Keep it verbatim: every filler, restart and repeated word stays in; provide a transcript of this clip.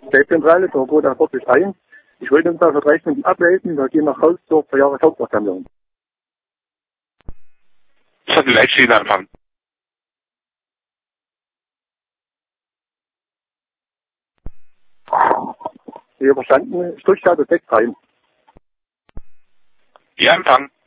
Zentrale, da geht er wirklich ein. Ich wollte uns da für drei Stunden abmelden, da gehen wir nach Haus zur Jahreshauptversammlung. Das hat die Leitstelle anfangen. Sie verstanden, Stuttgart sechs drei. Ja, Empfang.